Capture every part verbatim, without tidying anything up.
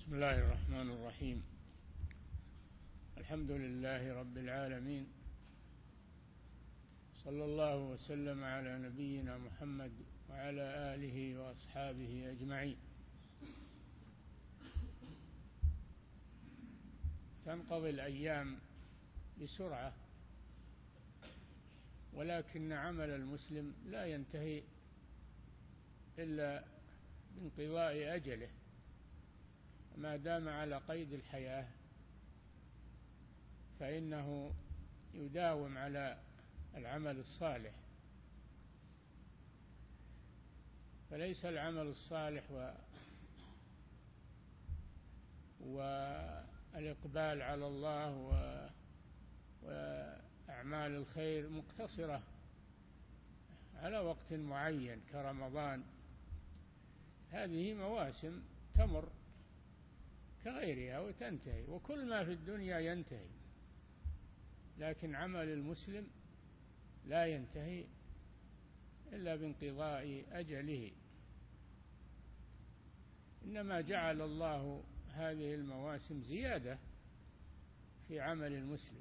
بسم الله الرحمن الرحيم. الحمد لله رب العالمين، صلى الله وسلم على نبينا محمد وعلى آله وأصحابه أجمعين. تنقضي الأيام بسرعة، ولكن عمل المسلم لا ينتهي إلا بانقضاء أجله، ما دام على قيد الحياة فإنه يداوم على العمل الصالح. فليس العمل الصالح و والإقبال على الله و... وأعمال الخير مقتصرة على وقت معين كرمضان. هذه مواسم تمر كغيرها وتنتهي، وكل ما في الدنيا ينتهي، لكن عمل المسلم لا ينتهي إلا بانقضاء أجله. إنما جعل الله هذه المواسم زيادة في عمل المسلم،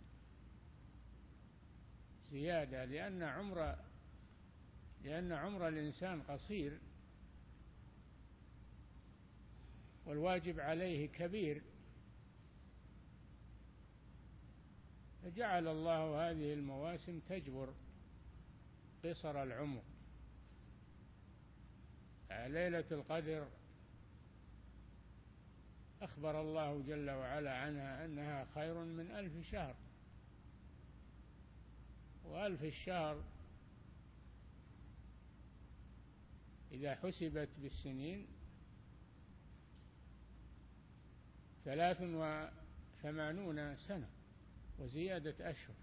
زيادة لأن عمر لأن عمر الإنسان قصير، والواجب عليه كبير، فجعل الله هذه المواسم تجبر قصر العمر. ليلة القدر أخبر الله جل وعلا عنها أنها خير من ألف شهر، وألف الشهر إذا حسبت بالسنين ثلاث وثمانون سنة وزيادة أشهر.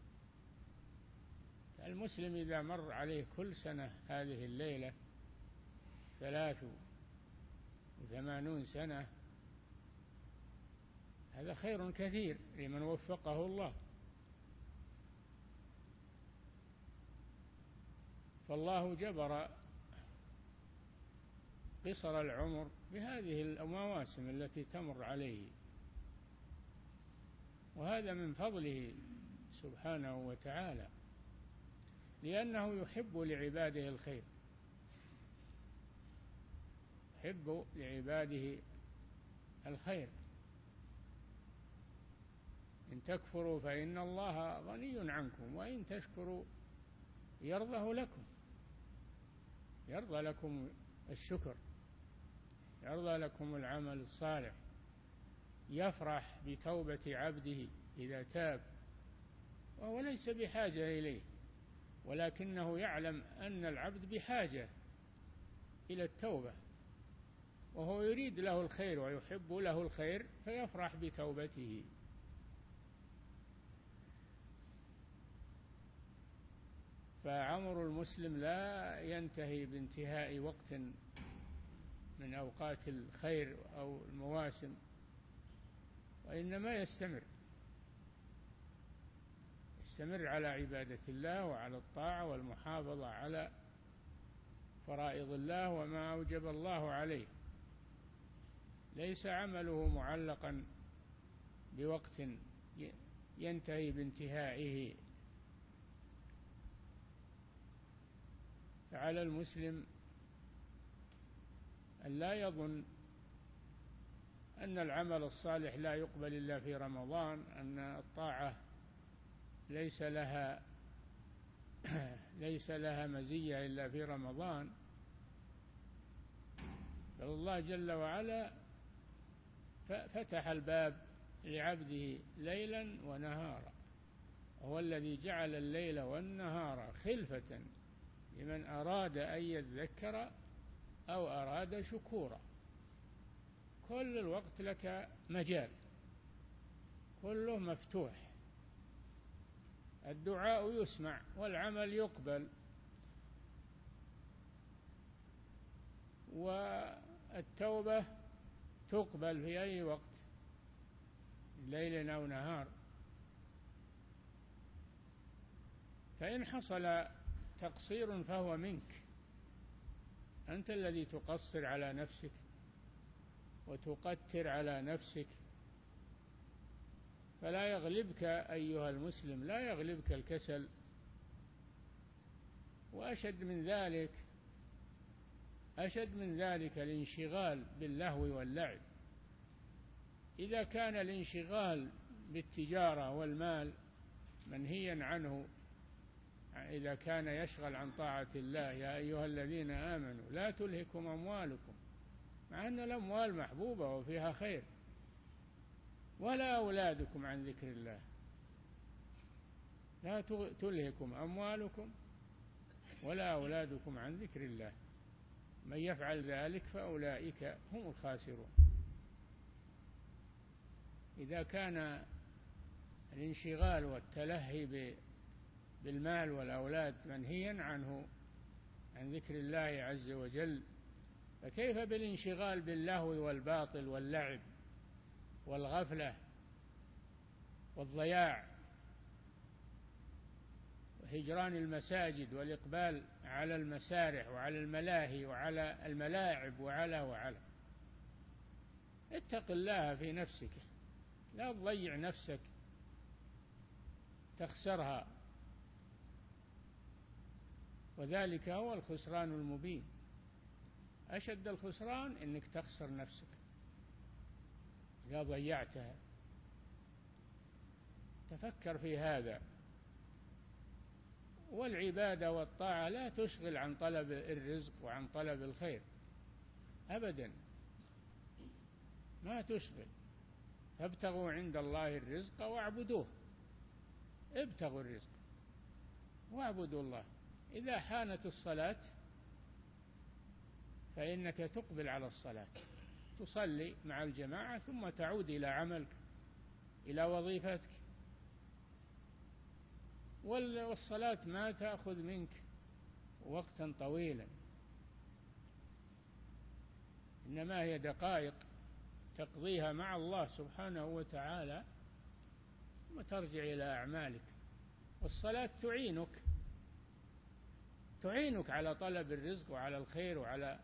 المسلم إذا مر عليه كل سنة هذه الليلة ثلاث وثمانون سنة، هذا خير كثير لمن وفقه الله. فالله جبر قصر العمر بهذه المواسم التي تمر عليه، وهذا من فضله سبحانه وتعالى، لأنه يحب لعباده الخير، يحب لعباده الخير. إن تكفروا فإن الله غني عنكم وإن تشكروا يرضه لكم، يرضى لكم الشكر، يرضى لكم العمل الصالح، يفرح بتوبة عبده إذا تاب، وهو ليس بحاجة إليه، ولكنه يعلم أن العبد بحاجة إلى التوبة، وهو يريد له الخير ويحب له الخير فيفرح بتوبته. فعمر المسلم لا ينتهي بانتهاء وقت من أوقات الخير أو المواسم، وإنما يستمر يستمر على عبادة الله وعلى الطاعة والمحافظة على فرائض الله وما أوجب الله عليه. ليس عمله معلقا بوقت ينتهي بانتهائه. فعلى المسلم أن لا يظن أن العمل الصالح لا يقبل إلا في رمضان، أن الطاعة ليس لها ليس لها مزية إلا في رمضان. بل الله جل وعلا فتح الباب لعبده ليلا ونهارا، هو الذي جعل الليل والنهار خلفة لمن أراد أن يذكر أو أراد شكورا. كل الوقت لك مجال، كله مفتوح، الدعاء يسمع والعمل يقبل، والتوبة تقبل في أي وقت، ليل أو نهار. فإن حصل تقصير فهو منك، أنت الذي تقصر على نفسك وتقتر على نفسك. فلا يغلبك أيها المسلم، لا يغلبك الكسل. وأشد من ذلك أشد من ذلك الانشغال باللهو واللعب. إذا كان الانشغال بالتجارة والمال منهيا عنه، إذا كان يشغل عن طاعة الله: يا أيها الذين آمنوا لا تلهكم أموالكم، مع أن الأموال محبوبة وفيها خير، ولا أولادكم عن ذكر الله. لا تلهكم أموالكم ولا أولادكم عن ذكر الله، من يفعل ذلك فأولئك هم الخاسرون. إذا كان الانشغال والتلهي بالمال والأولاد منهيا عنه عن ذكر الله عز وجل، فكيف بالانشغال باللهو والباطل واللعب والغفلة والضياع وهجران المساجد والإقبال على المسارح وعلى الملاهي وعلى الملاعب وعلى وعلى. اتق الله في نفسك، لا تضيع نفسك تخسرها، وذلك هو الخسران المبين. أشد الخسران أنك تخسر نفسك إذا ضيعتها. تفكر في هذا. والعبادة والطاعة لا تشغل عن طلب الرزق وعن طلب الخير أبدا، ما تشغل. فابتغوا عند الله الرزق واعبدوه. ابتغوا الرزق واعبدوا الله. إذا حانت الصلاة فإنك تقبل على الصلاة، تصلي مع الجماعة ثم تعود إلى عملك، إلى وظيفتك. والصلاة ما تأخذ منك وقتا طويلا، إنما هي دقائق تقضيها مع الله سبحانه وتعالى ثم ترجع إلى أعمالك. والصلاة تعينك تعينك على طلب الرزق وعلى الخير وعلى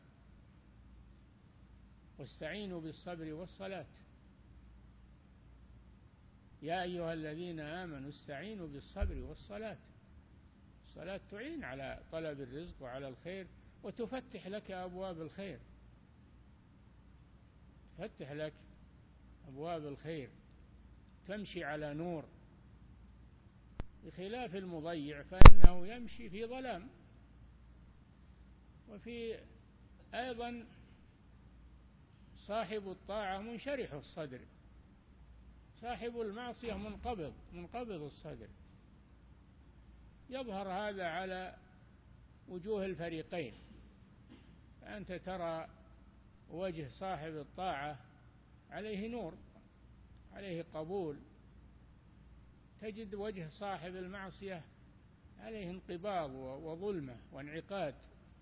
واستعينوا بالصبر والصلاة. يا أيها الذين آمنوا استعينوا بالصبر والصلاة. الصلاة تعين على طلب الرزق وعلى الخير، وتفتح لك أبواب الخير، تفتح لك أبواب الخير، تمشي على نور، بخلاف المضيع فإنه يمشي في ظلام. وفي أيضا صاحب الطاعة منشرح الصدر، صاحب المعصية منقبض منقبض الصدر. يظهر هذا على وجوه الفريقين. فأنت ترى وجه صاحب الطاعة عليه نور، عليه قبول، تجد وجه صاحب المعصية عليه انقباض وظلمة وانعقاد.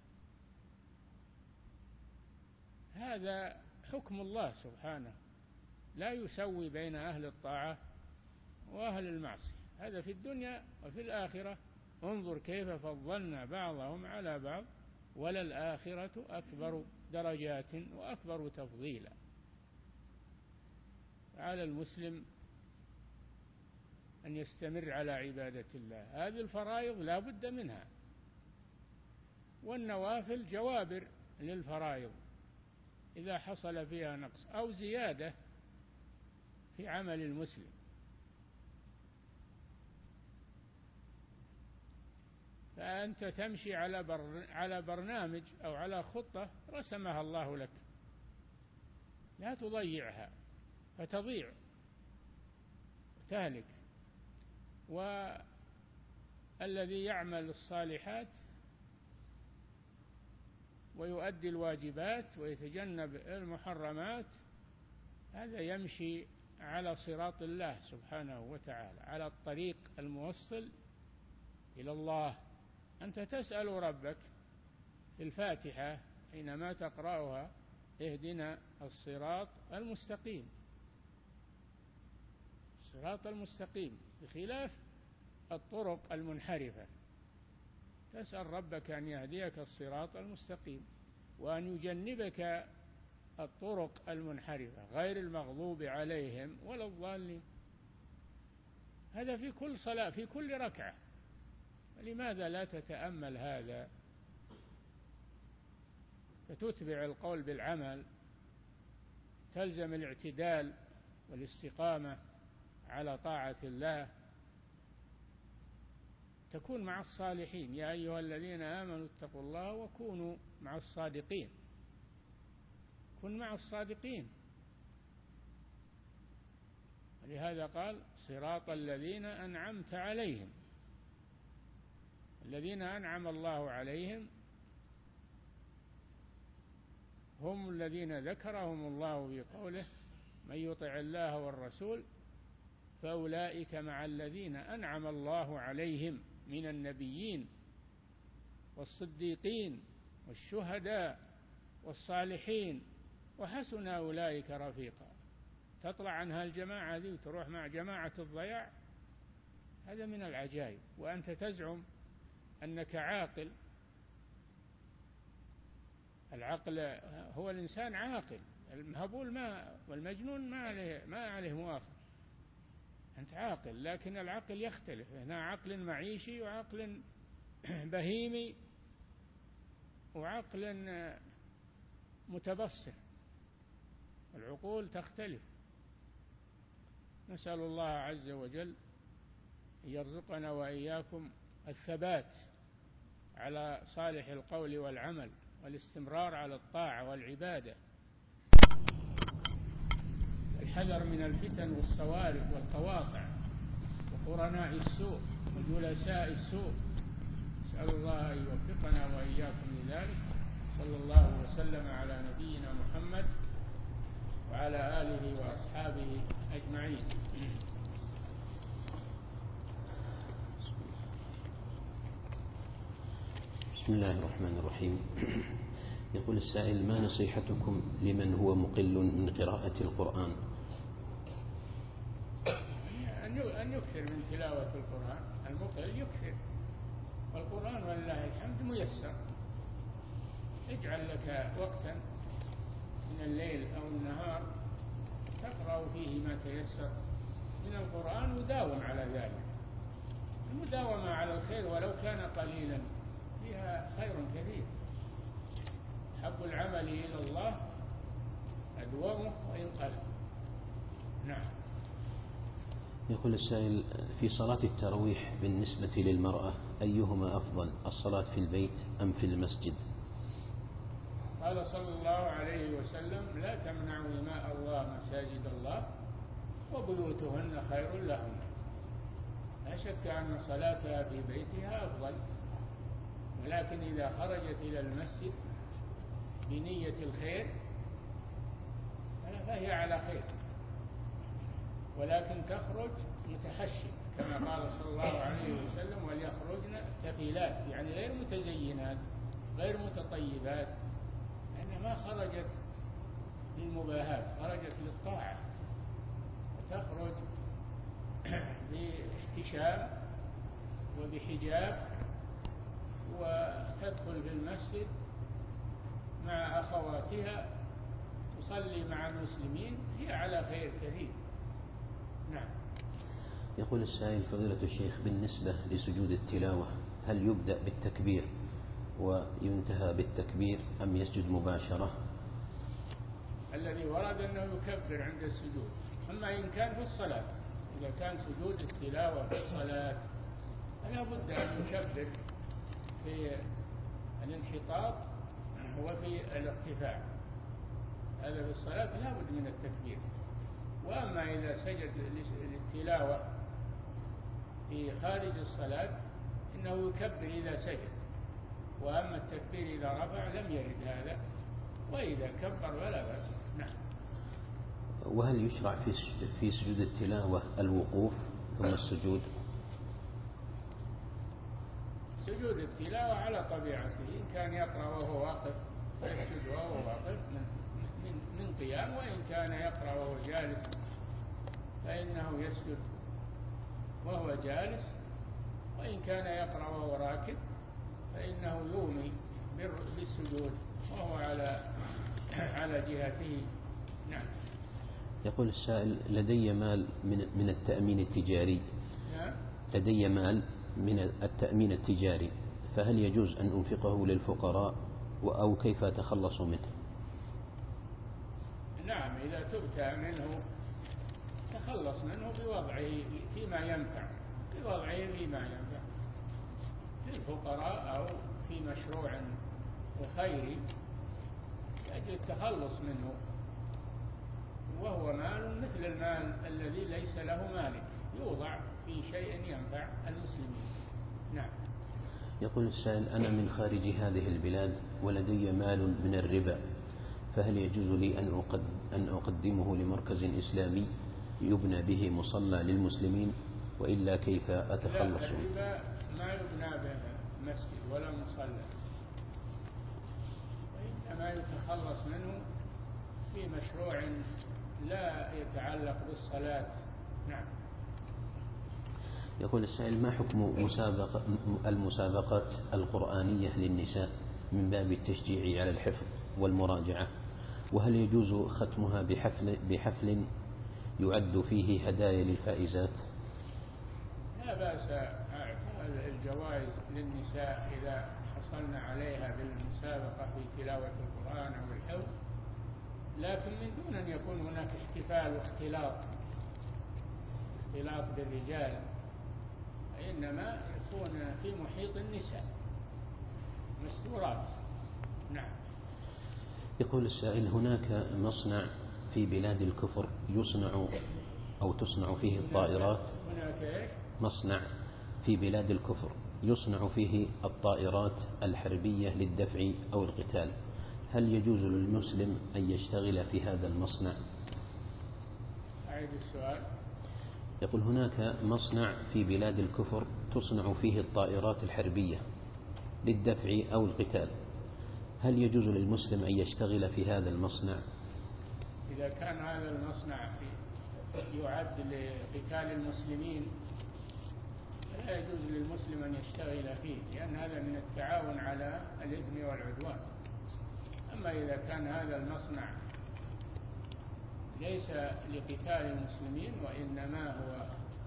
هذا حكم الله سبحانه، لا يسوي بين أهل الطاعة وأهل المعصية، هذا في الدنيا وفي الآخرة. انظر كيف فضلنا بعضهم على بعض، وللآخرة أكبر درجات وأكبر تفضيلا. على المسلم أن يستمر على عبادة الله. هذه الفرائض لا بد منها، والنوافل جوابر للفرائض إذا حصل فيها نقص أو زيادة في عمل المسلم. فأنت تمشي على بر... على برنامج أو على خطة رسمها الله لك، لا تضيعها فتضيع وتهلك. والذي يعمل الصالحات ويؤدي الواجبات ويتجنب المحرمات هذا يمشي على صراط الله سبحانه وتعالى، على الطريق الموصل إلى الله. أنت تسأل ربك في الفاتحة حينما تقرأها: اهدنا الصراط المستقيم، الصراط المستقيم، بخلاف الطرق المنحرفة. تسأل ربك أن يهديك الصراط المستقيم، وأن يجنبك الطرق المنحرفة غير المغضوب عليهم ولا الضالين. هذا في كل صلاة في كل ركعة. لماذا لا تتأمل هذا فتتبع القول بالعمل، تلزم الاعتدال والاستقامة على طاعة الله، تكون مع الصالحين. يا أيها الذين آمنوا اتقوا الله وكونوا مع الصادقين. كن مع الصادقين. لهذا قال صراط الذين أنعمت عليهم. الذين أنعم الله عليهم هم الذين ذكرهم الله في قوله من يطع الله والرسول فأولئك مع الذين أنعم الله عليهم من النبيين والصديقين والشهداء والصالحين وحسن أولئك رفيقا. تطلع عنها الجماعة ذي وتروح مع جماعة الضياع، هذا من العجائب. وأنت تزعم أنك عاقل. العقل هو الإنسان عاقل، المهبول ما والمجنون ما عليه ما عليه مؤاخذة. أنت عاقل، لكن العقل يختلف. هنا عقل معيشي وعقل بهيمي وعقل متبصر. العقول تختلف. نسأل الله عز وجل أن يرزقنا وإياكم الثبات على صالح القول والعمل والاستمرار على الطاعة والعبادة، الحذر من الفتن والصوارف والقواطع وقرناء السوء وجلساء السوء. نسأل الله أن يوفقنا وإياكم لذلك. صلى الله وسلم على نبينا محمد وعلى آله وأصحابه أجمعين. بسم الله الرحمن الرحيم. يقول السائل: ما نصيحتكم لمن هو مقل من قراءة القرآن؟ أن يكثر من تلاوة القرآن. المقل يكثر، والقرآن ولله الحمد ميسر. اجعل لك وقتا من الليل أو النهار تقرأ فيه ما تيسر من القرآن وداوم على ذلك. المداومة على الخير ولو كان قليلا فيها خير كثير. حب العمل إلى الله أدومه وإن قل. نعم. يقول السائل: في صلاة التراويح بالنسبة للمرأة أيهما أفضل، الصلاة في البيت أم في المسجد؟ قال صلى الله عليه وسلم: لا تمنعوا إماء الله مساجد الله وبيوتهن خير لهن. لا شك أن صلاتها في بيتها أفضل، ولكن إذا خرجت إلى المسجد بنية الخير فهي على خير، ولكن تخرج متحشم كما قال صلى الله عليه وسلم: وليخرجن تفيلات، يعني غير متزينات غير متطيبات، لأنها ما خرجت للمباهات، خرجت للطاعة. فتخرج باحتشام وبحجاب وتدخل في المسجد مع أخواتها تصلي مع المسلمين، هي على خير كثير. نعم. يقول السائل: فضيلة الشيخ، بالنسبة لسجود التلاوة هل يبدأ بالتكبير وينتهى بالتكبير أم يسجد مباشرة؟ الذي ورد أنه يكبر عند السجود. أما إن كان في الصلاة، إذا كان سجود التلاوة في الصلاة فلا بد أن يكبر في الانحطاط وفي الارتفاع. هذا في الصلاة لا بد من التكبير. وأما إذا سجد للتلاوة في خارج الصلاة إنه يكبر إذا سجد، وأما التكبير إذا رفع لم يرد هذا، وإذا كبر فلا بأس. نعم. وهل يشرع في في سجود التلاوة الوقوف ثم السجود؟ سجود التلاوة على طبيعته، إن كان يقرأ وهو واقف فيسجد وهو واقف من, من, من قيام، وإن كان يقرأ وهو جالس فإنه يسجد وهو جالس، وإن كان يقرأ وهو راكب فإنه يومي بالسجود وهو على على جهته. نعم. يقول السائل: لدي مال من من التأمين التجاري. نعم. لدي مال من التأمين التجاري، فهل يجوز أن أنفقه للفقراء أو كيف أتخلص منه؟ نعم، إذا تبتى منه تخلص منه بوضعه فيما ينفع، بوضعه فيما ينفع للفقراء أو في مشروع خيري يجب التخلص منه، وهو مال مثل المال الذي ليس له مالك، يوضع في شيء ينفع المسلمين. نعم. يقول السائل: أنا من خارج هذه البلاد ولدي مال من الربا، فهل يجوز لي أن أقدمه لمركز إسلامي يبنى به مصلى للمسلمين، وإلا كيف أتخلص منه؟ لا، الربا ما يبنى به مسجد ولا مصلى، وإنما يتخلص منه في مشروع لا يتعلق بالصلاة. نعم. يقول السائل: ما حكم مسابقة المسابقات القرآنية للنساء من باب التشجيع على الحفظ والمراجعة، وهل يجوز ختمها بحفل, بحفل يعد فيه هدايا للفائزات؟ لا بأس أعطاء الجوائز للنساء إذا حصلنا عليها بالمسابقة في تلاوة القرآن أو الحفظ، لكن من دون أن يكون هناك احتفال واختلاط اختلاط بالرجال، إنما يكون في محيط النساء مستورات. نعم. يقول السائل: هناك مصنع في بلاد الكفر يصنع أو تصنع فيه الطائرات. هناك مصنع في بلاد الكفر يصنع فيه الطائرات الحربية للدفع أو القتال، هل يجوز للمسلم أن يشتغل في هذا المصنع؟ أعيد السؤال. يقول: هناك مصنع في بلاد الكفر تصنع فيه الطائرات الحربية للدفع أو القتال، هل يجوز للمسلم أن يشتغل في هذا المصنع؟ إذا كان هذا المصنع يعد لقتال المسلمين فلا يجوز للمسلم أن يشتغل فيه، لأن هذا من التعاون على الإثم والعدوان. أما إذا كان هذا المصنع ليس لقتال المسلمين وإنما هو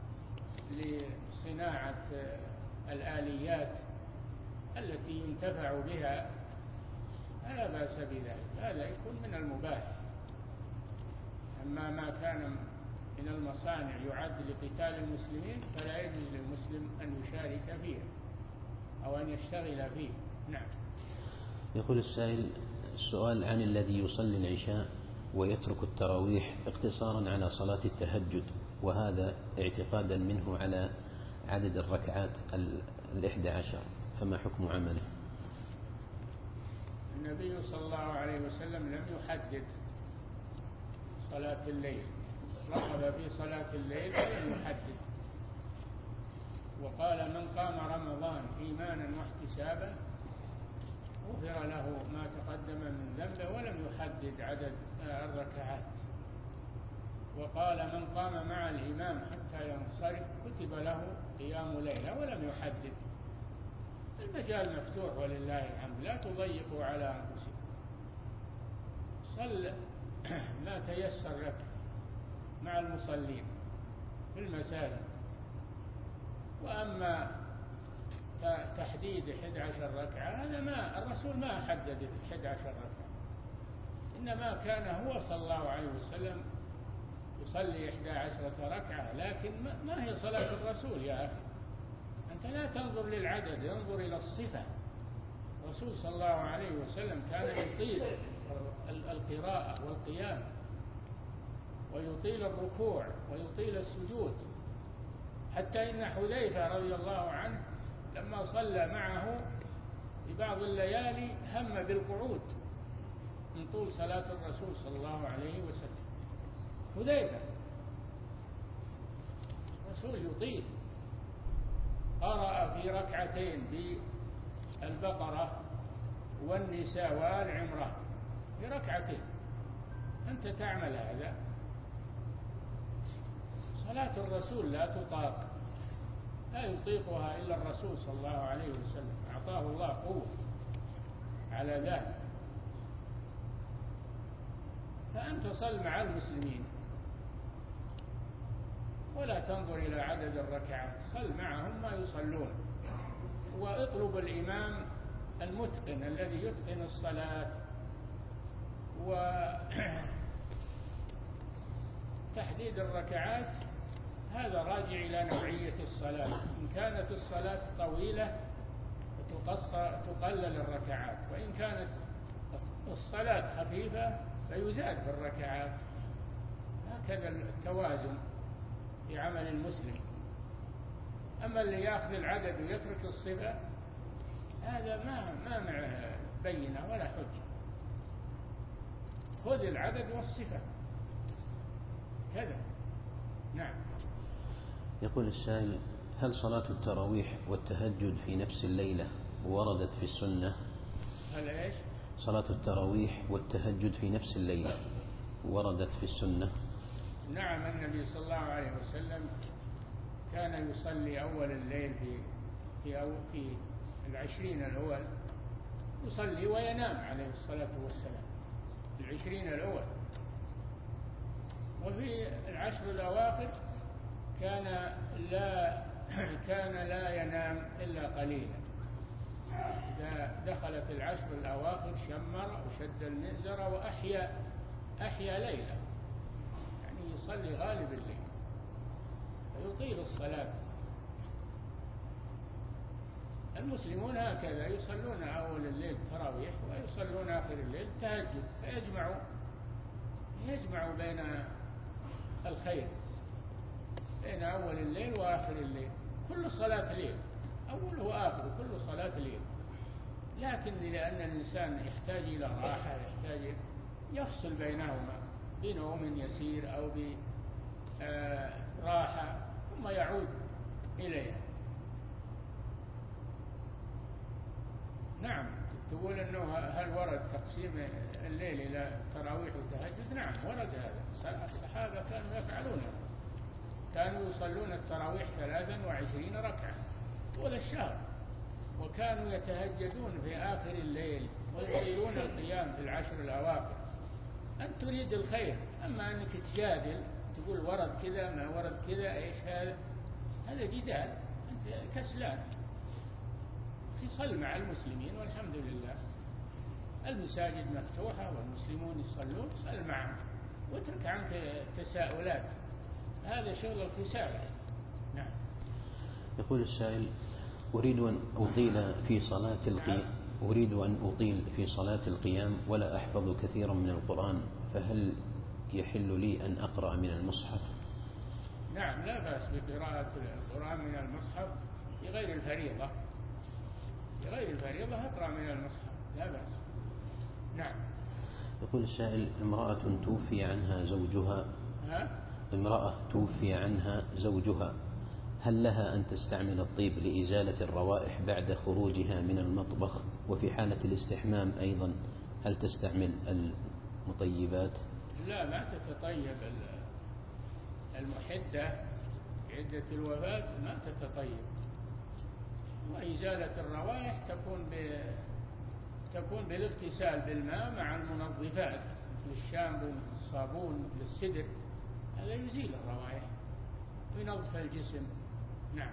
لصناعة الآليات التي ينتفع بها فلا بأس بذلك، هذا يكون من المباح. أما ما كان من المصانع يعد لقتال المسلمين فلا يجوز للمسلم أن يشارك فيه أو أن يشتغل فيه. نعم. يقول السائل: السؤال عن الذي يصلي العشاء ويترك التراويح اقتصارا على صلاة التهجد، وهذا اعتقادا منه على عدد الركعات الإحدى عشر، فما حكم عمله؟ النبي صلى الله عليه وسلم لم يحدد صلاة الليل، رغب في صلاة الليل ولم يحدد، وقال: من قام رمضان إيمانا واحتسابا غفر له ما تقدم من ذنبه، ولم يحدد عدد الركعات. وقال: من قام مع الإمام حتى ينصرف كتب له قيام ليلة، ولم يحدد. المجال مفتوح ولله الحمد، لا تضيقوا على أنفسكم، صل ما تيسر لك مع المصلين في المساجد. وأما تحديد إحدى عشر ركعة هذا ما الرسول ما حدد إحدى عشر ركعة، إنما كان هو صلى الله عليه وسلم يصلي إحدى عشرة ركعة، لكن ما هي صلاة الرسول يا أخي؟ أنت لا تنظر للعدد، انظر إلى الصفة. الرسول صلى الله عليه وسلم كان يطيل القراءة والقيام، ويطيل الركوع ويطيل السجود، حتى إن حذيفة رضي الله عنه لما صلى معه في بعض الليالي هم بالقعود من طول صلاة الرسول صلى الله عليه وسلم. حذيفة الرسول يطيل، قرأ في ركعتين بالبقرة والنساء وآل عمران في ركعتين، أنت تعمل هذا؟ صلاة الرسول لا تطاق، لا يطيقها إلا الرسول صلى الله عليه وسلم، أعطاه الله قوة على ذلك. فأنت صل مع المسلمين ولا تنظر إلى عدد الركعات، صل معهم ما يصلون، واطلب الإمام المتقن الذي يتقن الصلاة. وتحديد الركعات هذا راجع إلى نوعية الصلاة، إن كانت الصلاة طويلة تقلل الركعات، وإن كانت الصلاة خفيفة فيزاد في الركعات. هكذا التوازن في عمل المسلم. أما اللي يأخذ العدد ويترك الصفة هذا ما ما معه بينة ولا حجة. خذ العدد والصفة كذا. نعم. يقول السائل: هل صلاة التراويح والتهجد في نفس الليلة وردت في السنة؟ هل إيش؟ صلاة التراويح والتهجد في نفس الليلة وردت في السنة؟ نعم، النبي صلى الله عليه وسلم كان يصلي أول الليل في في أو في العشرين الأول، يصلي وينام عليه الصلاة والسلام في العشرين الأول، وفي العشر الأواخر كان لا كان لا ينام إلا قليلا. إذا دخلت العشر الأواخر شمر وشد المئزر وأحيا أحيا ليلة، يعني يصلي غالب الليل ويطيل الصلاة. المسلمون هكذا يصلون أول الليل تراويح ويصلون آخر الليل تهجد، فيجمعوا يجمعوا بين الخير، بين أول الليل وآخر الليل. كل صلاة ليل، أول وآخر كل صلاة ليل، لكن لأن الإنسان يحتاج إلى راحة، يحتاج يفصل بينهما بنوم يسير أو براحة ثم يعود إليها. نعم. تقول أنه هل ورد تقسيم الليل إلى تراويح وتهجد؟ نعم ورد هذا، الصحابة كانوا يفعلون، كانوا يصلون التراويح ثلاثا وعشرين ركعة طول الشهر، وكانوا يتهجدون في آخر الليل ويطيلون القيام في العشر الأواخر. أن تريد الخير، أما أنك تجادل تقول ورد كذا ما ورد كذا، إيش هذا؟ هذا جدال، أنت كسلان. صل مع المسلمين والحمد لله، المساجد مفتوحة والمسلمون يصلون، صل معهم واترك عنك تساؤلات، هذا شغل الخسارة. نعم. يقول السائل: أريد أن أطيل في صلاة القيام أريد أن أطيل في صلاة القيام ولا أحفظ كثيرا من القرآن، فهل يحل لي أن أقرأ من المصحف؟ نعم، لا بأس بقراءة القرآن من المصحف في غير الفريضة، في غير الفريضة أقرأ من المصحف لا بأس. نعم. يقول السائل: امرأة توفي عنها زوجها ها؟ امرأة توفي عنها زوجها، هل لها أن تستعمل الطيب لإزالة الروائح بعد خروجها من المطبخ؟ وفي حالة الاستحمام أيضا هل تستعمل المطيبات؟ لا، ما تتطيب المحدة في عدة الوفاة، ما تتطيب. وإزالة الروائح تكون ب... تكون بالاغتسال بالماء مع المنظفات مثل الشامبو مثل الصابون مثل السدر، هذا يزيل الروائح وينظف الجسم. نعم.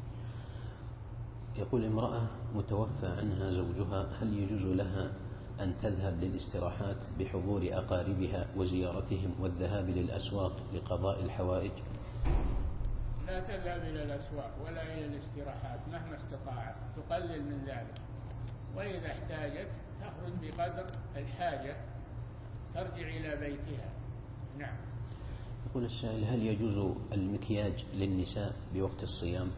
يقول: امرأة متوفى عنها زوجها، هل يجوز لها أن تذهب للاستراحات بحضور أقاربها وزيارتهم والذهاب للأسواق لقضاء الحوائج؟ لا تذهب إلى الأسواق ولا إلى الاستراحات مهما استطاعت، تقلل من ذلك، وإذا احتاجت تخرج بقدر الحاجة ترجع إلى بيتها. نعم. يقول السائل: هل يجوز المكياج للنساء بوقت الصيام؟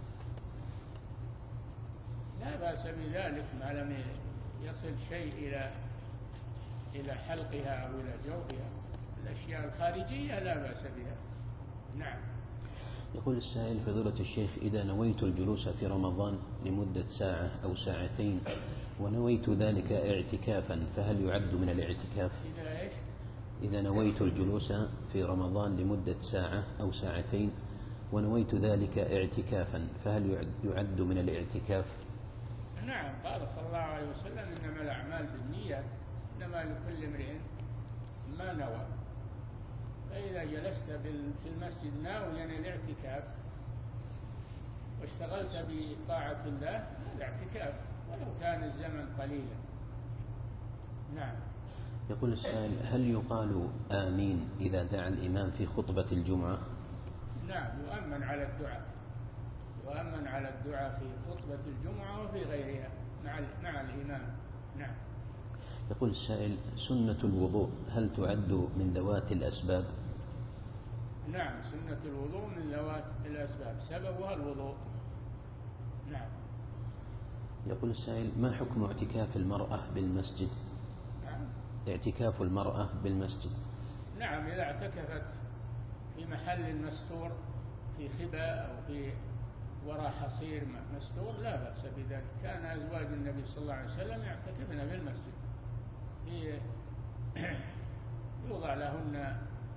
لا بأس بذلك ما لم يصل شيء إلى إلى حلقها أو إلى جوفها، الأشياء الخارجية لا بأس بها. نعم. يقول السائل: فضيلة الشيخ، إذا نويت الجلوس في رمضان لمدة ساعة أو ساعتين ونويت ذلك اعتكافا فهل يعد من الاعتكاف؟ إذا إيش؟ إذا نويت الجلوس في رمضان لمدة ساعة أو ساعتين ونويت ذلك اعتكافا فهل يعد من الاعتكاف؟ نعم، قال صلى الله عليه وسلم: إنما الأعمال بالنيات، إنما لكل امرئ ما نوى. فإذا جلست في المسجد ناويا الاعتكاف واشتغلت بطاعة الله هذا اعتكاف ولو كان الزمن قليلا. نعم. يقول السائل: هل يقال آمين إذا دعا الإمام في خطبة الجمعة؟ نعم، يؤمن على الدعاء، يؤمن على الدعاء في خطبة الجمعة وفي غيرها مع مع الإمام. نعم. يقول السائل: سنة الوضوء هل تعد من ذوات الأسباب؟ نعم، سنة الوضوء من ذوات الأسباب، سببها الوضوء. نعم. يقول السائل: ما حكم اعتكاف المرأة بالمسجد؟ نعم. اعتكاف المرأة بالمسجد. نعم، إذا اعتكفت في محل مستور في خباء أو في وراء حصير مستور لا بأس بذلك. كان أزواج النبي صلى الله عليه وسلم يعتكفن في المسجد، يوضع لهن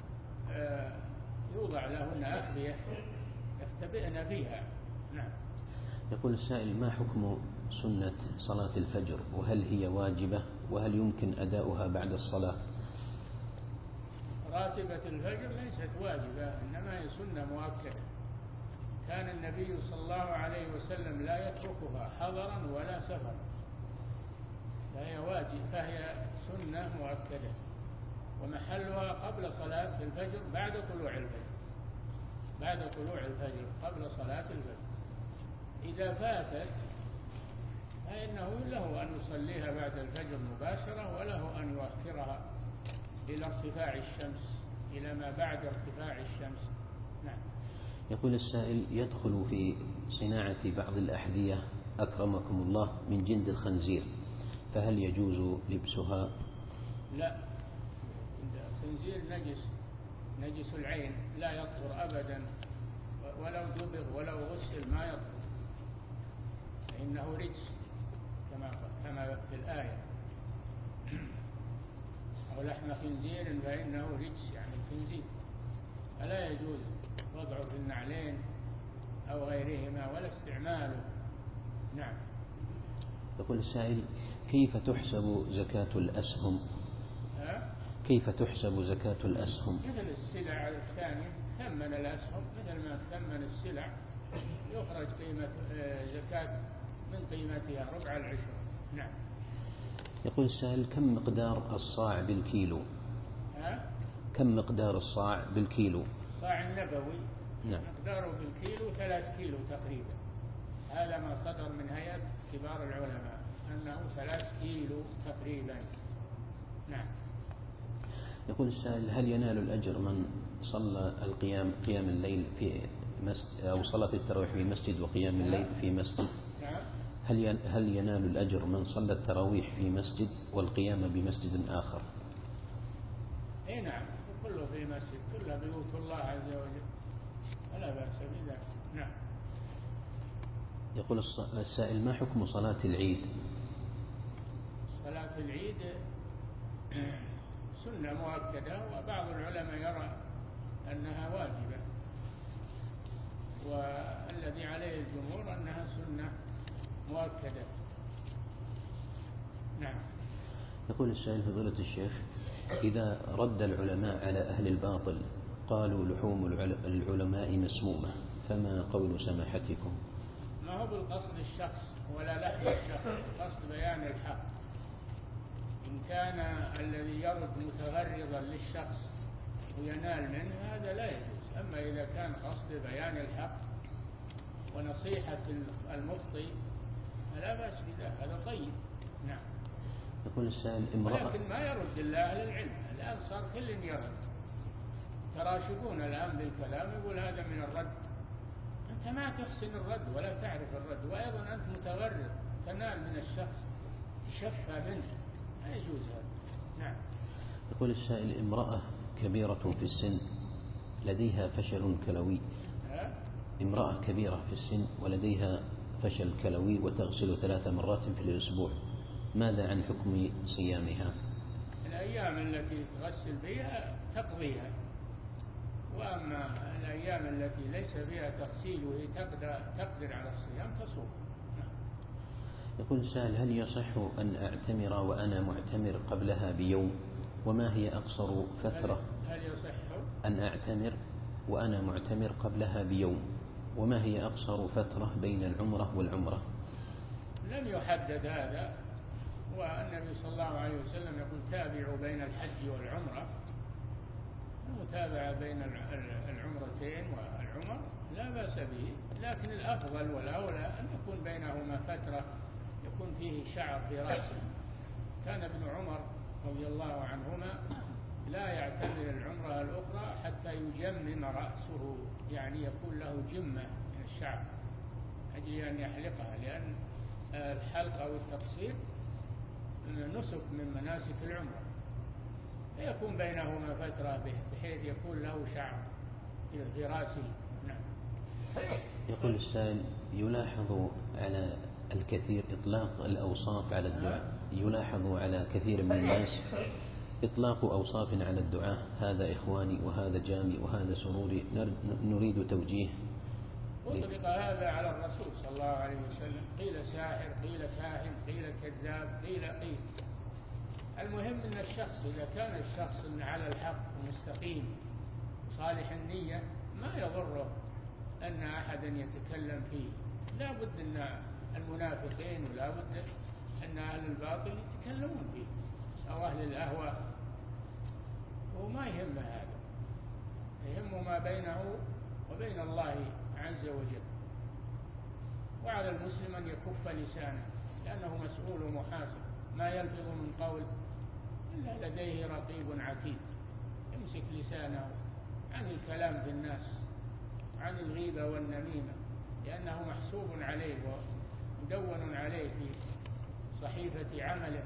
يوضع لهن أخبية يختبئن فيها. نعم. يقول السائل: ما حكم سنة صلاة الفجر وهل هي واجبة وهل يمكن أداؤها بعد الصلاة؟ راتبة الفجر ليست واجبة إنما هي سنة مؤكدة. كان النبي صلى الله عليه وسلم لا يتركها حضرا ولا سفرا، فهي واجب فهي سنة مؤكدة، ومحلها قبل صلاة الفجر بعد طلوع الفجر، بعد طلوع الفجر قبل صلاة الفجر. إذا فاتت فإنه له أن يصليها بعد الفجر مباشرة، وله أن يؤخرها إلى ارتفاع الشمس، إلى ما بعد ارتفاع الشمس. نعم. يقول السائل: يدخل في صناعة بعض الأحذية أكرمكم الله من جلد الخنزير، فهل يجوز لبسها؟ لا، الخنزير نجس، نجس العين لا يطهر أبدا، ولو دبغ ولو غسل ما يطهر، فإنه رجس كما كما في الآية: أو لحم خنزير فإنه رجس، يعني الخنزير، فلا يجوز وضعه في النعلين أو غيرهما ولا استعماله. نعم. يقول السائل: كيف تحسب زكاة الأسهم؟ أه؟ كيف تحسب زكاة الأسهم؟ مثل السلع الثانية، ثمن الأسهم مثل ما ثمن السلع، يخرج قيمة زكاة من قيمتها ربع العشر. نعم. يقول السائل: كم مقدار الصاع بالكيلو؟ أه؟ كم مقدار الصاع بالكيلو؟ الصاع النبوي نعم. مقداره بالكيلو ثلاث كيلو تقريبا، هذا ما صدر من هيئة كبار العلماء أنه ثلاث كيلو تقريبا. نعم. يقول السائل: هل ينال الأجر من صلى القيام قيام الليل في مسجد أو صلاة التراويح في مسجد وقيام الليل في مسجد؟ نعم. هل هل ينال الأجر من صلى التراويح في مسجد والقيام بمسجد آخر؟ اي نعم، كله في مسجد، كلها بيوت الله عز وجل، ولا بأس بذلك. نعم. يقول السائل: ما حكم صلاة العيد؟ صلاة العيد سنة مؤكدة، وبعض العلماء يرى أنها واجبة، والذي عليه الجمهور أنها سنة مؤكدة. نعم. يقول السائل: فضيلة الشيخ، إذا رد العلماء على أهل الباطل قالوا لحوم العلماء مسمومة، فما قول سماحتكم؟ ما هو بالقصد الشخص ولا لحم الشخص، قصد بيان الحق. إن كان الذي يرد متغرضا للشخص وينال منه هذا لا يجوز، أما إذا كان قصد بيان الحق ونصيحة المخطئ فلا بأس بذلك، هذا طيب. نعم. يقول السائل: امرأة، ولكن ما يرد إلا أهل العلم، الآن صار كل يرد، تراشقون الآن بالكلام، يقول هذا من الرد. أنت ما تحسن الرد ولا تعرف الرد، وأيضا أنت متغرض تنال من الشخص تشفى منه، لا يجوز هذا. نعم. يقول السائل: امرأة كبيرة في السن لديها فشل كلوي، امرأة كبيرة في السن ولديها فشل كلوي وتغسل ثلاث مرات في الأسبوع، ماذا عن حكم صيامها؟ الأيام التي تغسل فيها تقضيها، وأما الأيام التي ليس فيها تغسيل وهي تقدر, تقدر على الصيام تصوم. يقول السائل: هل يصح أن أعتمر وأنا معتمر قبلها بيوم؟ وما هي أقصر فترة هل يصح أن أعتمر وأنا معتمر قبلها بيوم؟ وما هي أقصر فترة بين العمرة والعمرة؟ لم يحدد هذا، والنبي صلى الله عليه وسلم يقول تابعوا بين الحج والعمرة. المتابعة بين العمرتين والعمر لا بأس به، لكن الأفضل والأولى أن يكون بينهما فترة يكون فيه شعر في رأسه. كان ابن عمر رضي الله عنهما لا يعتمر العمرة الأخرى حتى يجمم رأسه، يعني يكون له جمة من الشعر أجل أن يحلقها، لأن الحلق أو التقصير نسك من مناسك العمرة، فيكون بينهما فترة بحيث يكون له شعر في رأسه. نعم. يقول السائل يلاحظ على الكثير إطلاق الأوصاف على الدعاء، يلاحظ على كثير من الناس إطلاق أوصاف على الدعاء، هذا إخواني وهذا جامي وهذا سروري، نريد توجيه. أطلق هذا على الرسول صلى الله عليه وسلم، قيل ساحر، قيل كاهن، قيل كذاب، قيل قيل. المهم أن الشخص إذا كان الشخص على الحق ومستقيم صالح النية ما يضره أن أحدا يتكلم فيه. لا بد أن المنافقين ولا بد أن أهل الباطل يتكلمون فيه أو أهل الأهواء، وما يهم هذا، يهم ما بينه وبين الله عز وجل. وعلى المسلم أن يكف لسانه لأنه مسؤول ومحاسب، ما يلفظ من قول إلا لديه رقيب عتيد. يمسك لسانه عن الكلام في الناس، عن الغيبة والنميمة، لأنه محسوب عليه ومدون عليه في صحيفة عمله.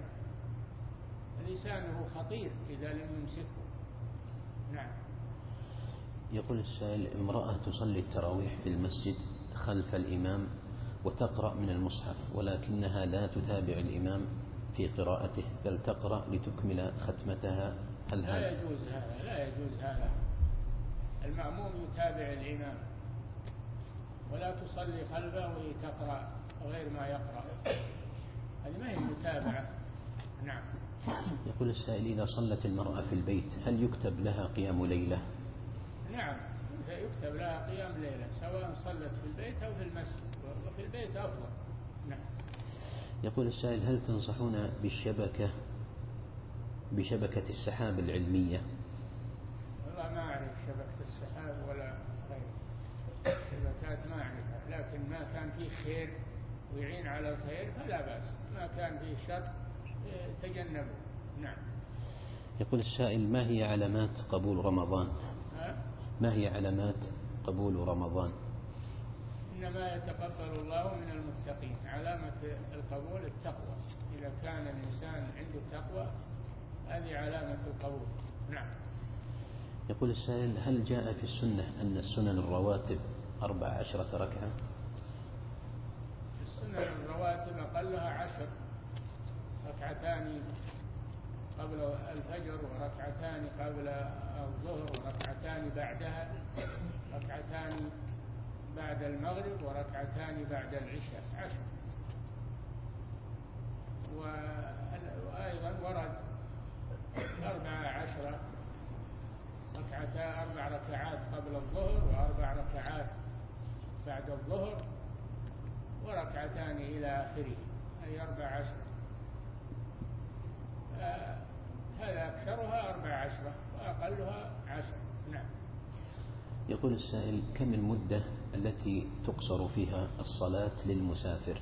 لسانه خطير إذا لم يمسكه. نعم. يقول السائل امرأة تصلي التراويح في المسجد خلف الإمام وتقرأ من المصحف، ولكنها لا تتابع الإمام في قراءته بل تقرأ لتكمل ختمتها، هل هذا؟ لا يجوز هذا، لا يجوز هذا. المأموم يتابع الإمام، ولا تصلي خلفه وهي تقرأ غير ما يقرأ، هذه ما هي متابعة. نعم. يقول السائل إذا صلت المرأة في البيت هل يكتب لها قيام ليلة؟ نعم، يكتب لها قيام ليلة سواء صلت في البيت أو في المسجد، وفي البيت أفضل. نعم. يقول السائل هل تنصحون بالشبكة بشبكة السحاب العلمية؟ والله ما أعرف شبكة السحاب ولا غير شبكات، ما أعرفها، لكن ما كان فيه خير ويعين على الخير فلا بأس، ما كان فيه شر تجنبه. نعم. يقول السائل ما هي علامات قبول رمضان؟ ها؟ ما هي علامات قبول رمضان؟ إنما يتقبل الله من المتقين. علامة القبول التقوى، إذا كان الإنسان عنده تقوى هذه علامة القبول. نعم. يقول السائل هل جاء في السنة أن السنن الرواتب أربع عشرة ركعة؟ السنن الرواتب أقلها عشر، ركعتان قبل الفجر وركعتان قبل الظهر وركعتان بعدها، ركعتان بعد المغرب وركعتان بعد العشاء، عشر. وأيضا ورد أربع عشرة ركعتا أربع ركعات قبل الظهر وأربع ركعات بعد الظهر وركعتان إلى آخره، أي أربع عشرة. هذا أكثرها أربع عشرة وأقلها عشر. نعم. يقول السائل كم المدة التي تقصر فيها الصلاة للمسافر؟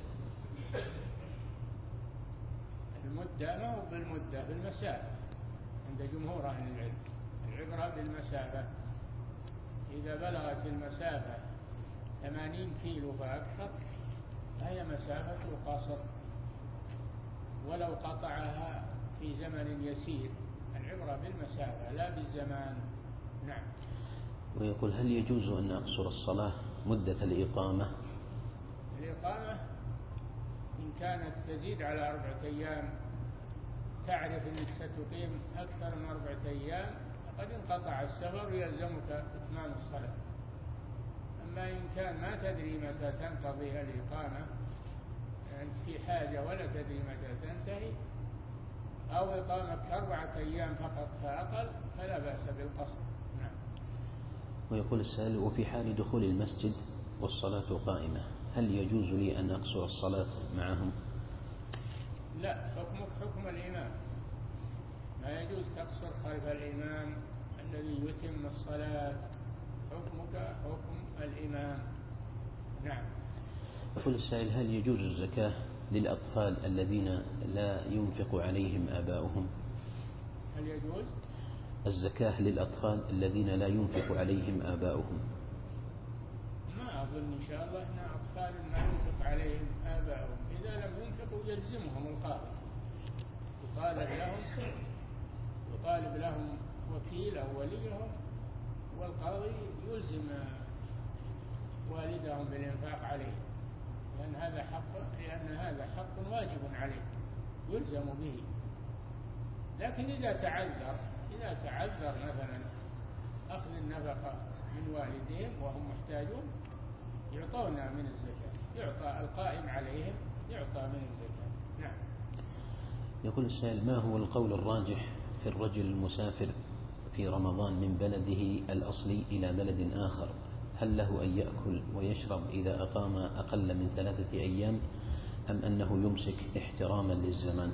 المدة ما هو بالمدة، بالمسافة عند جمهور أهل العلم، العبرة بالمسافة. إذا بلغت المسافة ثمانين كيلو فأكثر فهي مسافة القصر، ولو قطعها في زمن يسير. العبرة بالمسافة لا بالزمان. نعم. ويقول هل يجوز أن أقصر الصلاة مدة الإقامة؟ الإقامة إن كانت تزيد على أربعة أيام، تعرف أنك ستقيم أكثر من أربعة أيام، قد انقطع السفر ويلزمك إتمام الصلاة. أما إن كان ما تدري متى تنقضي الإقامة، أنت في حاجة ولا تدري متى تنتهي، أو إقامة أربعة أيام فقط فأقل فلا بأس بالقصر. نعم. ويقول السائل: وفي حال دخول المسجد والصلاة قائمة هل يجوز لي أن أقصر الصلاة معهم؟ لا، حكمك حكم الإمام، ما يجوز تقصر خلف الإمام الذي يتم الصلاة، حكمك حكم الإمام. نعم. يقول السائل: هل يجوز الزكاة للأطفال الذين لا ينفق عليهم آباؤهم؟ هل يجوز الزكاة للأطفال الذين لا ينفق عليهم آباؤهم؟ ما أظن إن شاء الله أن أطفال ما ينفق عليهم آباؤهم إذا لم ينفقوا يلزمهم القاضي، يطالب لهم يطالب لهم وكيل أو وليهم، والقاضي يلزم والدهم بالإنفاق عليه، لأن هذا حق لأن هذا حق واجب عليه يلزم به. لكن إذا تعذر إذا تعذر مثلا أخذ النفقة من والديهم وهم محتاجون يعطون من الزكاة، يعطى القائم عليهم يعطى من الزكاة. نعم. يقول السائل: ما هو القول الراجح في الرجل المسافر في رمضان من بلده الأصلي إلى بلد آخر؟ هل له أن يأكل ويشرب إذا أقام أقل من ثلاثة أيام أم أنه يمسك احتراما للزمان؟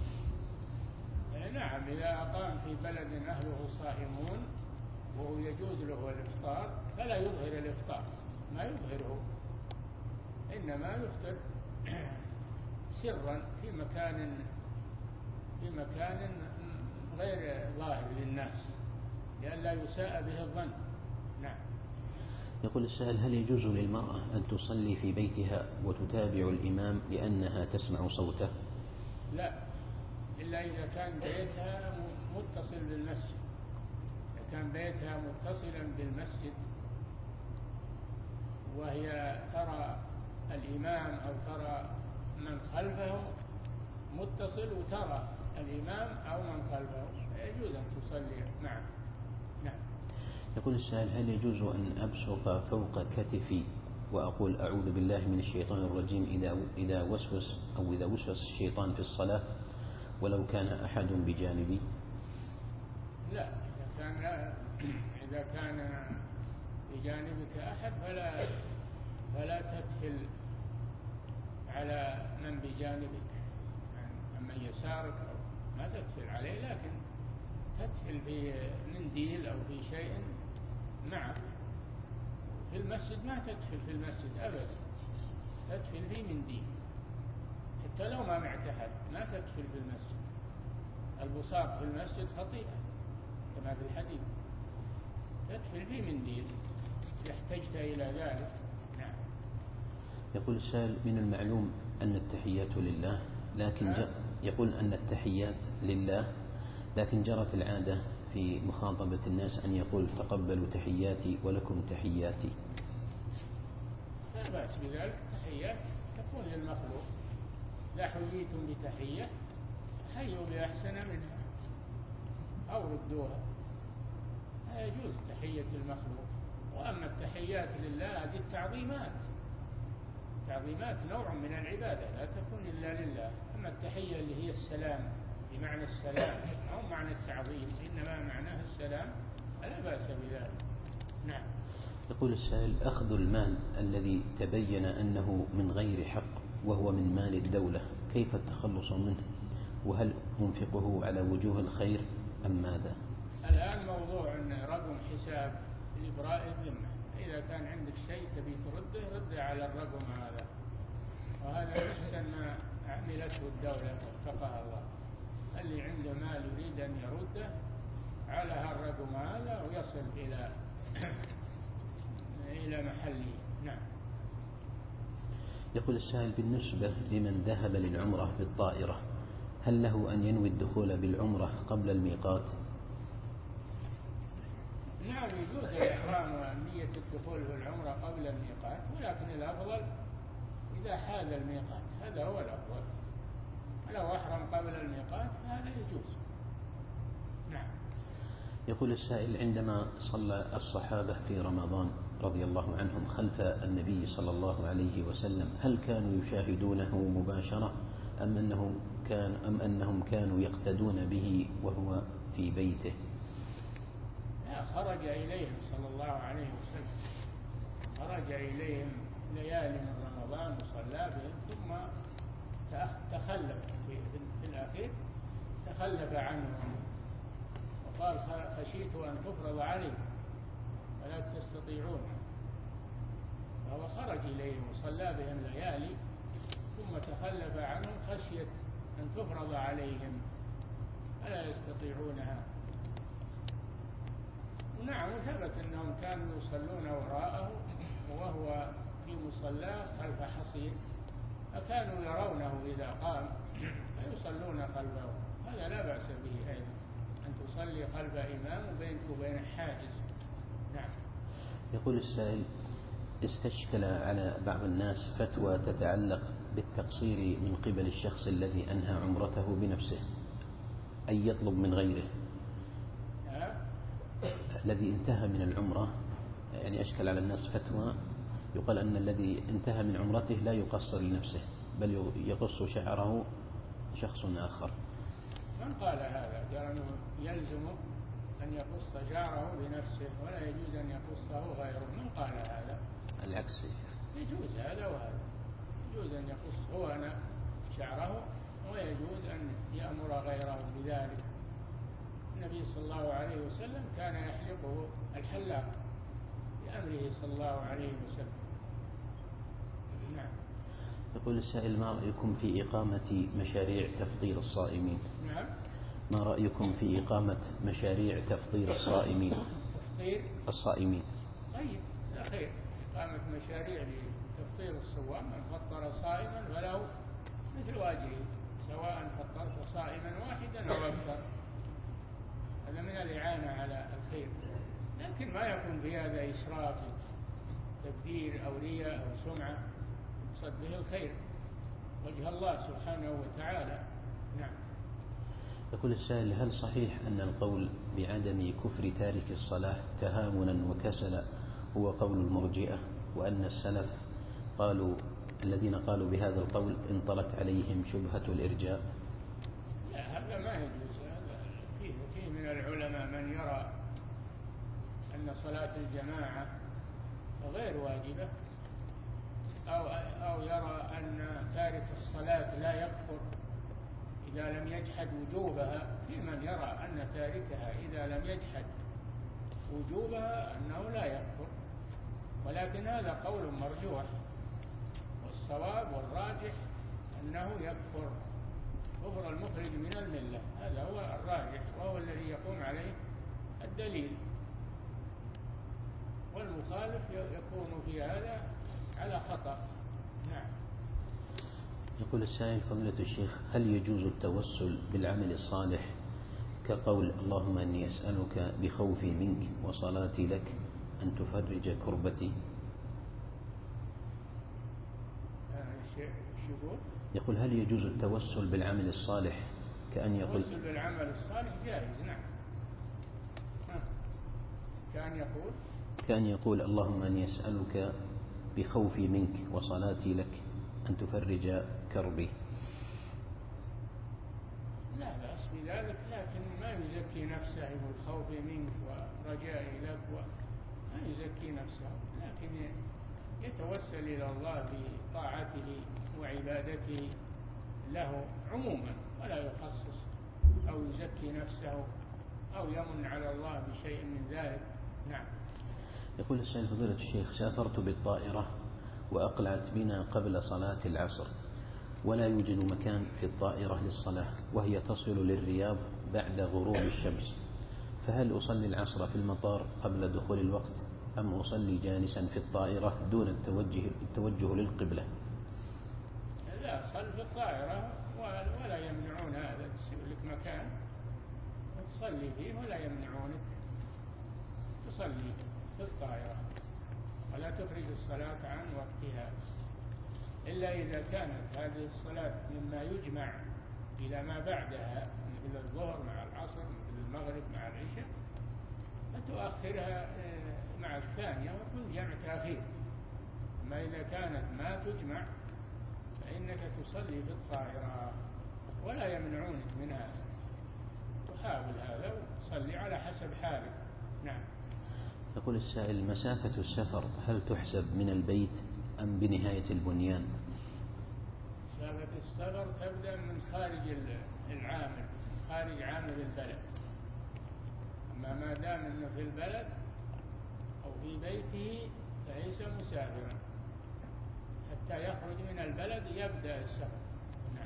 نعم، إذا أقام في بلد أهله صائمون وهو يجوز له الإفطار فلا يظهر الإفطار، ما يظهره، إنما يفطر سرا في مكان في مكان غير ظاهر للناس لئلا يساء به الظن. نعم. يقول السائل: هل يجوز للمرأة أن تصلي في بيتها وتتابع الإمام لأنها تسمع صوته؟ لا، إلا إذا كان بيتها متصل بالمسجد. إذا كان بيتها متصلا بالمسجد وهي ترى الإمام أو ترى من خلفه متصل وترى الإمام أو من خلفه يجوز أن تصلي معه. نعم. يقول السائل: هل يجوز أن أبصق فوق كتفي وأقول أعوذ بالله من الشيطان الرجيم إذا إذا وسوس أو إذا وسوس الشيطان في الصلاة ولو كان أحد بجانبي؟ لا، إذا كان لا إذا كان بجانبك أحد فلا فلا تدخل على من بجانبك، يعني من يسارك أو ما تدخل عليه، لكن تدخل في منديل أو في شيء معك. في المسجد ما تدخل في المسجد أبدا، تدخل في منديل، حتى لو ما معك أحد ما تدخل في المسجد. البصاق في المسجد خطيئة كما في الحديث، تدخل في منديل إذا احتجت إلى ذلك. نعم. يقول السائل: من المعلوم أن التحيات لله، لكن ج... يقول أن التحيات لله لكن جرت العادة في مخاطبة الناس أن يقول تقبلوا تحياتي ولكم تحياتي. لا بأس بذلك، تحيات تكون للمخلوق، إذا حييتم بتحية حيوا بأحسن منها أو ردوها، لا يجوز تحية المخلوق. وأما التحيات لله هذه التعظيمات، تعظيمات نوع من العبادة لا تكون إلا لله. أما التحية اللي هي السلام بمعنى السلام أو معنى التعظيم إنما معناها السلام لا بأس بذلك. نعم. يقول السائل: أخذ المال الذي تبين أنه من غير حق وهو من مال الدولة كيف التخلص منه؟ وهل أنفقه على وجوه الخير أم ماذا؟ الآن موضوع رقم حساب لإبراء الذمة، إذا كان عندك شيء تبي ترده رده على الرقم هذا، وهذا أحسن ما عملته الدولة وفقها الله. اللي عنده مال يريد أن يرده على هالرقم هذا ويصل إلى إلى محله. نعم. يقول السائل: بالنسبة لمن ذهب للعمرة بالطائرة هل له أن ينوي الدخول بالعمرة قبل الميقات؟ نعم، يجوز الإحرام ونية الدخول بالعمرة قبل الميقات، ولكن الأفضل إذا حاز الميقات، هذا هو الأفضل. لو أحرم قبل الميقات فهذا يجوز. نعم. يقول السائل: عندما صلى الصحابة في رمضان رضي الله عنهم خلف النبي صلى الله عليه وسلم هل كانوا يشاهدونه مباشرة أم أنه كان أم أنهم كانوا يقتدون به وهو في بيته؟ لا، خرج إليهم صلى الله عليه وسلم، خرج إليهم ليالي من رمضان وصلى بهم، ثم تخلف في الأخير، تخلف عنهم وقال خشيت أن تفرض عليكم فلا تستطيعون، فهو خرج إليهم وصلى بهم ليالي ثم تخلف عنهم خشية أن تفرض عليهم فلا يستطيعونها. ونعم، ثبت أنهم كانوا يصلون وراءه وهو في مصلاه خلف حصير، فكانوا يرونه إذا قام فيصلون خلفه، هذا لا بأس به أيضا، أن تصلي خلف إمام وبينك وبين حاجز. نعم. يقول السائل: استشكل على بعض الناس فتوى تتعلق بالتقصير من قبل الشخص الذي أنهى عمرته بنفسه، أي يطلب من غيره. أه؟ الذي انتهى من العمرة، يعني أشكل على الناس فتوى يقال أن الذي انتهى من عمرته لا يقصر لنفسه بل يقص شعره شخص آخر. من قال هذا؟ قال أنه يلزم أن يقص شعره بنفسه ولا يجوز أن يقصه غيره. من قال هذا؟ العكس يا شيخ، يجوز هذا وهذا، يجوز أن يقص هو أنا شعره ويجوز أن يأمر غيره بذلك. النبي صلى الله عليه وسلم كان يحلقه الحلاق بأمره صلى الله عليه وسلم. نعم. يقول السائل: ما رأيكم في إقامة مشاريع تفطير الصائمين؟ نعم. ما رأيكم في إقامة مشاريع تفطير الصائمين؟ تفطير الصائمين. طيب، لا خير. إقامة مشاريع لتفطير الصوام، من فطر صائما فله مثل واجبه سواء فطرت صائما واحدا أو أكثر، هذا من الإعانة على الخير، لكن ما يكون في هذا إسراف تبذير أو رياء أو سمعة، يقصد به الخير وجه الله سبحانه وتعالى. نعم. يقول السائل: هل صحيح أن القول بعدم كفر تارك الصلاة تهاونا وكسلا هو قول المرجئة، وأن السلف قالوا الذين قالوا بهذا القول انطلت عليهم شبهة الإرجاء؟ لا، هذا ما يجوز. هذا فيه, فيه من العلماء من يرى أن صلاة الجماعة غير واجبة، أو, أو يرى أن تارك الصلاة لا يكفر إذا لم يجحد وجوبها، في من يرى أن تاركها إذا لم يجحد وجوبها أنه لا يكفر، ولكن هذا قول مرجوح، والصواب والراجح أنه يكفر كفر المخرج من الملة، هذا هو الراجح وهو الذي يقوم عليه الدليل، والمخالف يكون في هذا على خطأ. نعم. يقول السائل: فضيلة الشيخ، هل يجوز التوسل بالعمل الصالح كقول اللهم أني أسألك بخوفي منك وصلاتي لك أن تفرج كربتي؟ يقول: هل يجوز التوسل بالعمل الصالح كأن يقول التوسل بالعمل الصالح جائز. نعم. كأن يقول كأن يقول اللهم أني أسألك بخوفي منك وصلاتي لك أن تفرج كربي. لا بأس بذلك، لكن ما يزكي نفسه بالخوف منك ورجائي لك، ما يزكي نفسه، لكن يتوسل إلى الله بطاعته وعبادته له عموما، ولا يخصص أو يزكي نفسه أو يمن على الله بشيء من ذلك. نعم. يقول السيد فضيلة الشيخ: سافرت بالطائرة وأقلعت بنا قبل صلاة العصر، ولا يوجد مكان في الطائرة للصلاة، وهي تصل للرياض بعد غروب الشمس، فهل أصلي العصر في المطار قبل دخول الوقت أم أصلي جالسا في الطائرة دون التوجه, التوجه للقبلة؟ لا، صل في الطائرة ولا يمنعون هذا، تسيب لك مكان تصلي فيه ولا يمنعونك، تصلي في الطائرة ولا تخرج الصلاة عن وقتها، إلا إذا كانت هذه الصلاة مما يجمع إلى ما بعدها مثل الظهر مع العصر مثل المغرب مع العشاء، فتؤخرها مع الثانية ويكون جمع تأخير. أما إذا كانت ما تجمع فإنك تصلي في الطائرة. ولا يمنعونك من هذا، تحاول هذا وتصلي على حسب حالك. نعم. يقول السائل: مسافة السفر هل تحسب من البيت أم بنهاية البنيان؟ مسافة السفر تبدأ من خارج العامل، خارج عامل البلد. أما ما دام أنه في البلد أو في بيته فليس مسافرا حتى يخرج من البلد يبدأ السفر. نعم.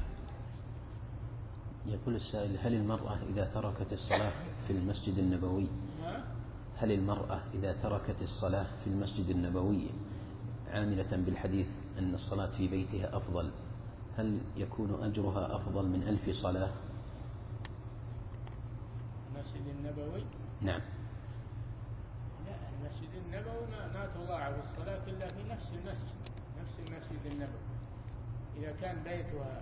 يقول السائل: هل المرأة إذا تركت الصلاة في المسجد النبوي هل المرأة إذا تركت الصلاة في المسجد النبوي عاملة بالحديث أن الصلاة في بيتها أفضل، هل يكون أجرها أفضل من ألف صلاة؟ المسجد النبوي؟ نعم. لا، المسجد النبوي ما, ما تضاعف الصلاة إلا في نفس المسجد، نفس المسجد النبوي. إذا كان بيتها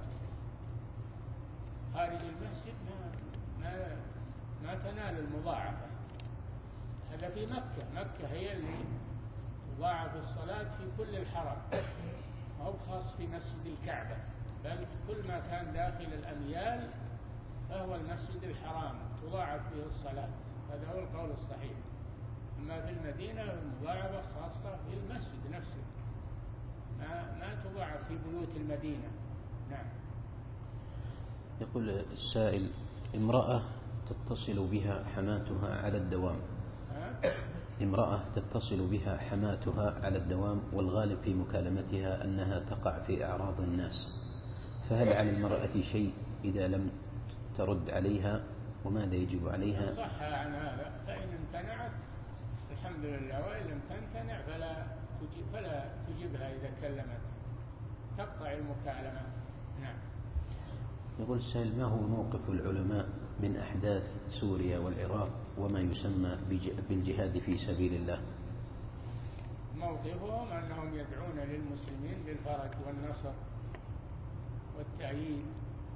خارج المسجد ما ما ما تنال المضاعفة. هذا في مكة، مكة هي اللي تضاعف الصلاة في كل الحرم، ما هو خاص في مسجد الكعبة، بل كل ما كان داخل الأميال فهو المسجد الحرام تضاعف فيه الصلاة. هذا هو القول الصحيح. أما في المدينة المضاعفة خاصة في المسجد نفسه، ما, ما تضاعف في بيوت المدينة. نعم. يقول السائل: امرأة تتصل بها حماتها على الدوام امرأة تتصل بها حماتها على الدوام والغالب في مكالمتها أنها تقع في أعراض الناس، فهل على المرأة شيء إذا لم ترد عليها، وماذا يجب عليها؟ صح عن هذا، فإن امتنعت الحمد لله، وإن لم تمتنع فلا تجيب فلا تجيبها إذا كلمت، تقطع المكالمة. نعم. يقول السائل: ما هو موقف العلماء من أحداث سوريا والعراق وما يسمى بالجهاد في سبيل الله؟ موقفهم أنهم يدعون للمسلمين بالفرج والنصر والتأييد،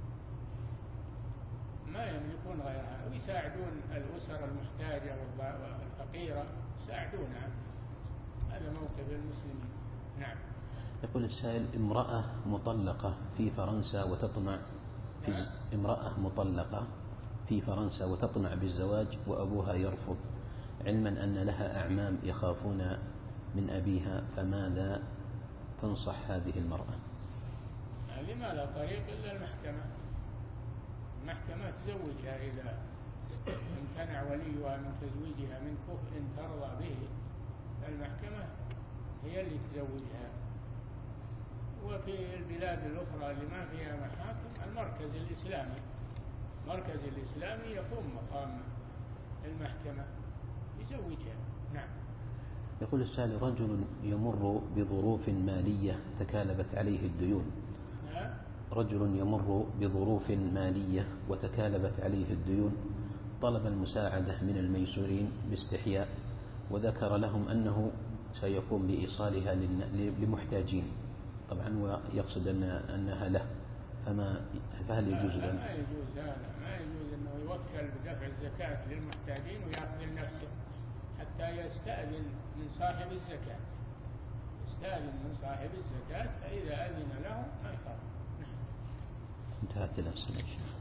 ما يملكون غير هذا، ويساعدون الأسر المحتاجة والفقيرة، يساعدونها. هذا موقف المسلمين. نعم. يقول السائل: امرأة مطلقة في فرنسا وتطمع في امرأة مطلقة في فرنسا وتطمع بالزواج وأبوها يرفض، علما أن لها أعمام يخافون من أبيها، فماذا تنصح هذه المرأة؟ لما لا طريق إلا المحكمة. المحكمة تزوجها إذا امتنع وليها من تزويجها من كفء ترضى به، المحكمة هي اللي تزوجها. وفي البلاد الأخرى اللي ما فيها محاكم المركز الإسلامي، المركز الإسلامي يقوم مقام المحكمة يزوجها. نعم. يقول السائل: رجل يمر بظروف مالية تكالبت عليه الديون رجل يمر بظروف مالية وتكالبت عليه الديون طلب المساعدة من الميسورين باستحياء، وذكر لهم أنه سيقوم بإيصالها لمحتاجين، طبعا ويقصد أن أنها له، فما فهل يجوز ذلك؟ ما يجوز هذا، ما يجوز أنه يوكل بدفع الزكاة للمحتاجين ويأخذ لنفسه حتى يستأذن من صاحب الزكاة، يستأذن من صاحب الزكاة، فإذا أذن له ما يخاف. انتهت الأسئلة يا شيخ.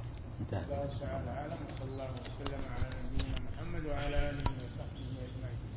الله تعالى أعلم، وصلى الله وسلم على نبينا محمد وعلى آله وصحبه أجمعين.